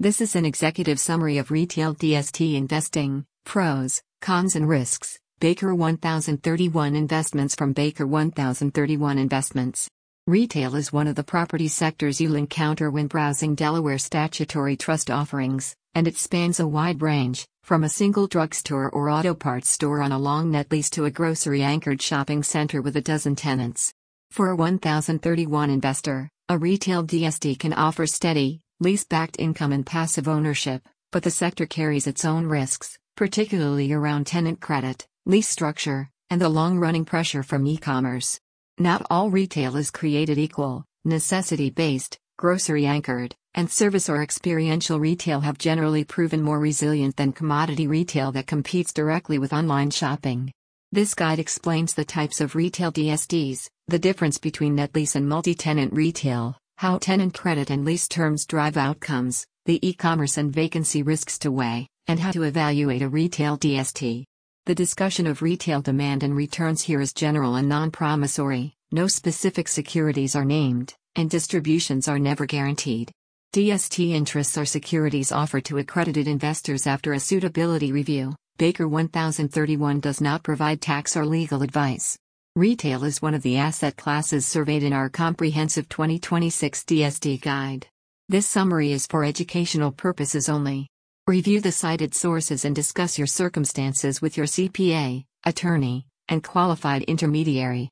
This is an executive summary of retail DST investing, pros, cons and risks. Baker 1031 Investments from Baker 1031 Investments. Retail is one of the property sectors you'll encounter when browsing Delaware statutory trust offerings, and it spans a wide range, from a single drugstore or auto parts store on a long net lease to a grocery-anchored shopping center with a dozen tenants. For a 1031 investor, a retail DST can offer steady, lease-backed income and passive ownership, but the sector carries its own risks, particularly around tenant credit, lease structure, and the long-running pressure from e-commerce. Not all retail is created equal. Necessity-based, grocery-anchored, and service or experiential retail have generally proven more resilient than commodity retail that competes directly with online shopping. This guide explains the types of retail DSTs, the difference between net lease and multi-tenant retail, how tenant credit and lease terms drive outcomes, the e-commerce and vacancy risks to weigh, and how to evaluate a retail DST. The discussion of retail demand and returns here is general and non-promissory, no specific securities are named, and distributions are never guaranteed. DST interests are securities offered to accredited investors after a suitability review. Baker 1031 does not provide tax or legal advice. Retail is one of the asset classes surveyed in our comprehensive 2026 DST guide. This summary is for educational purposes only. Review the cited sources and discuss your circumstances with your CPA, attorney, and qualified intermediary.